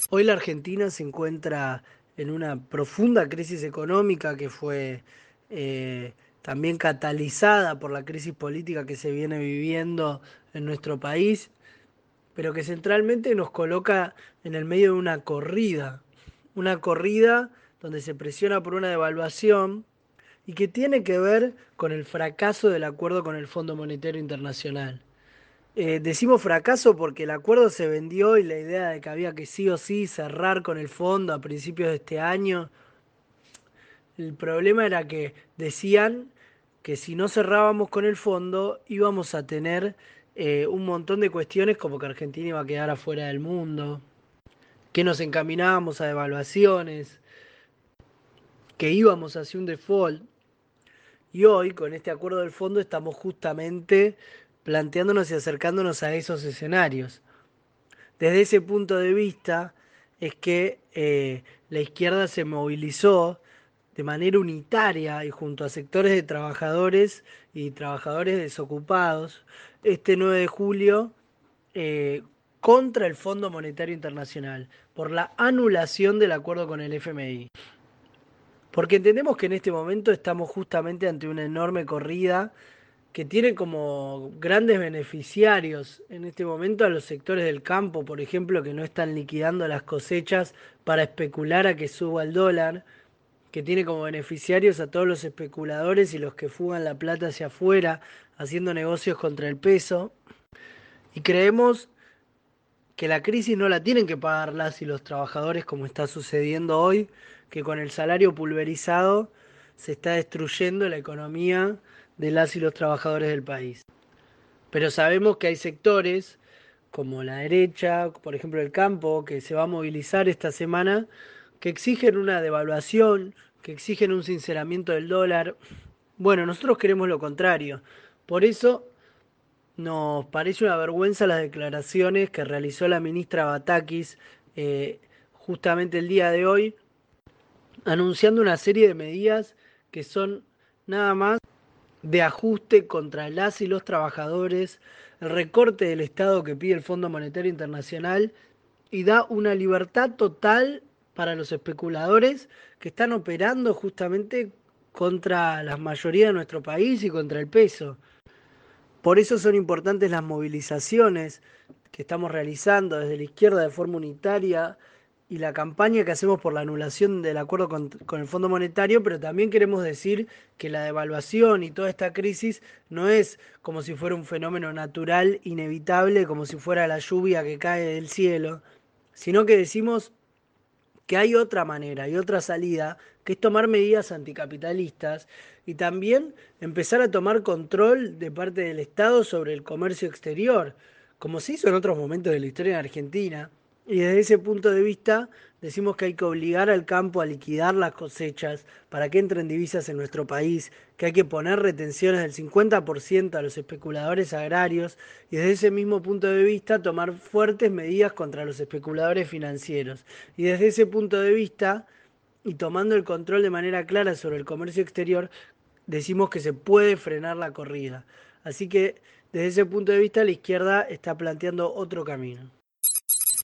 Hoy la Argentina se encuentra en una profunda crisis económica que fue eh, también catalizada por la crisis política que se viene viviendo en nuestro país, pero que centralmente nos coloca en el medio de una corrida donde se presiona por una devaluación y que tiene que ver con el fracaso del acuerdo con el Fondo Monetario Internacional. Decimos fracaso porque el acuerdo se vendió y la idea de que había que sí o sí cerrar con el fondo a principios de este año. El problema era que decían que si no cerrábamos con el fondo íbamos a tener un montón de cuestiones como que Argentina iba a quedar afuera del mundo, que nos encaminábamos a devaluaciones, que íbamos hacia un default. Y hoy, con este acuerdo del fondo, estamos justamente planteándonos y acercándonos a esos escenarios. Desde ese punto de vista es que la izquierda se movilizó de manera unitaria y junto a sectores de trabajadores y trabajadores desocupados este 9 de julio eh, contra el Fondo Monetario Internacional por la anulación del acuerdo con el FMI. Porque entendemos que en este momento estamos justamente ante una enorme corrida que tiene como grandes beneficiarios en este momento a los sectores del campo, por ejemplo, que no están liquidando las cosechas para especular a que suba el dólar, que tiene como beneficiarios a todos los especuladores y los que fugan la plata hacia afuera, haciendo negocios contra el peso. Y creemos que la crisis no la tienen que pagar las y los trabajadores como está sucediendo hoy, que con el salario pulverizado se está destruyendo la economía de las y los trabajadores del país. Pero sabemos que hay sectores como la derecha, por ejemplo el campo, que se va a movilizar esta semana, que exigen una devaluación, que exigen un sinceramiento del dólar. Bueno, nosotros queremos lo contrario. Por eso nos parece una vergüenza las declaraciones que realizó la ministra Batakis justamente el día de hoy, anunciando una serie de medidas que son nada más de ajuste contra las y los trabajadores, el recorte del Estado que pide el Fondo Monetario Internacional y da una libertad total para los especuladores que están operando justamente contra la mayoría de nuestro país y contra el peso. Por eso son importantes las movilizaciones que estamos realizando desde la izquierda de forma unitaria y la campaña que hacemos por la anulación del acuerdo con el Fondo Monetario, pero también queremos decir que la devaluación y toda esta crisis no es como si fuera un fenómeno natural, inevitable, como si fuera la lluvia que cae del cielo, sino que decimos que hay otra manera y otra salida, que es tomar medidas anticapitalistas y también empezar a tomar control de parte del Estado sobre el comercio exterior, como se hizo en otros momentos de la historia en Argentina. Y desde ese punto de vista decimos que hay que obligar al campo a liquidar las cosechas para que entren divisas en nuestro país, que hay que poner retenciones del 50% a los especuladores agrarios y desde ese mismo punto de vista tomar fuertes medidas contra los especuladores financieros. Y desde ese punto de vista, y tomando el control de manera clara sobre el comercio exterior, decimos que se puede frenar la corrida. Así que desde ese punto de vista la izquierda está planteando otro camino.